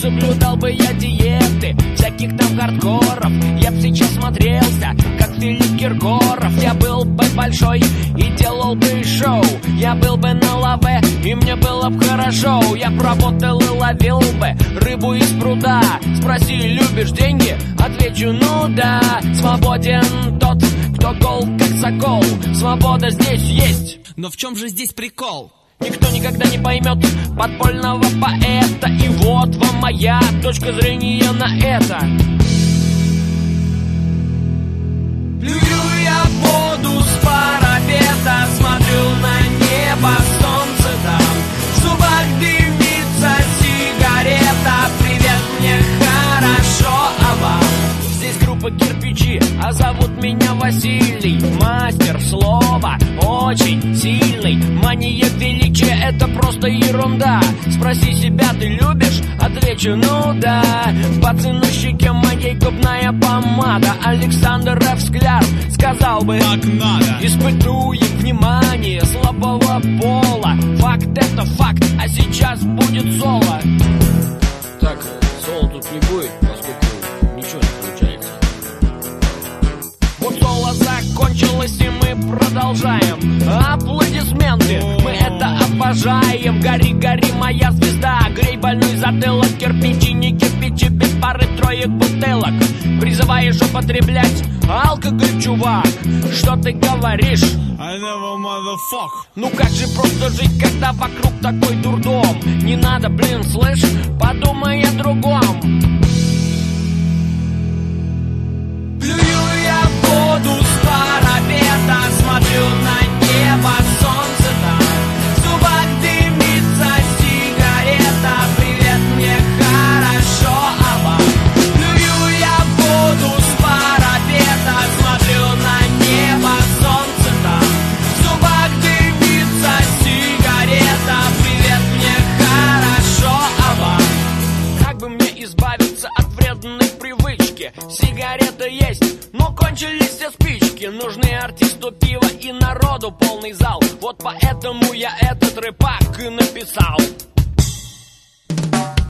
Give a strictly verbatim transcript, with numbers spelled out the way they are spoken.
соблюдал бы я диеты всяких там хардкоров. Я б сейчас смотрелся, как Филипп Киркоров. Я был бы большой и делал бы шоу. Я был бы на лаве, и мне было бы хорошо. Я б работал и ловил бы рыбу из пруда. Спроси, любишь деньги? Отвечу, ну да. Свободен тот, кто гол, как сокол. Свобода здесь есть. Но в чем же здесь прикол? Никто никогда не поймет подпольного поэта. И вот вам моя точка зрения на это. Плюю я воду с парапета, смотрю на небо, солнце там. В зубах дымится сигарета. Привет, мне хорошо, а вам? Здесь группа «Кирпичи», а зовут меня Василий. Мастер слова, очень сильный. Мания величия — это просто ерунда. Спроси себя, ты любишь? Отвечу, ну да. По цену щеке моей губная помада. Александр Ф. Скляр сказал бы: так надо. Испытуем внимание слабого пола. Факт — это факт, а сейчас будет соло. Так, соло тут не будет, поскольку ничего не получается. Вот соло закончилось, и мы продолжаем. Аплодисменты, мы это обожаем. Гори, гори, моя звезда, грей больной затылок. Кирпичи, не кирпичи, без пары троек бутылок. Призываешь употреблять алкоголь, чувак. Что ты говоришь? I never motherfuck. Ну как же просто жить, когда вокруг такой дурдом? Не надо, блин, слышь, подумай о другом. Плюю я воду с парапета, смотрю на небо, солнце там. В зубах дымится сигарета. Привет, мне хорошо, а вам? Плюю я воду с парапета, смотрю на небо, солнце там. В зубах дымится сигарета. Привет, мне хорошо, а вам? Как бы мне избавиться от вредной привычки? Сигарета есть, но кончились все спички. Нужны артисту пиво и народу полный зал. Вот поэтому я этот рэпак и написал.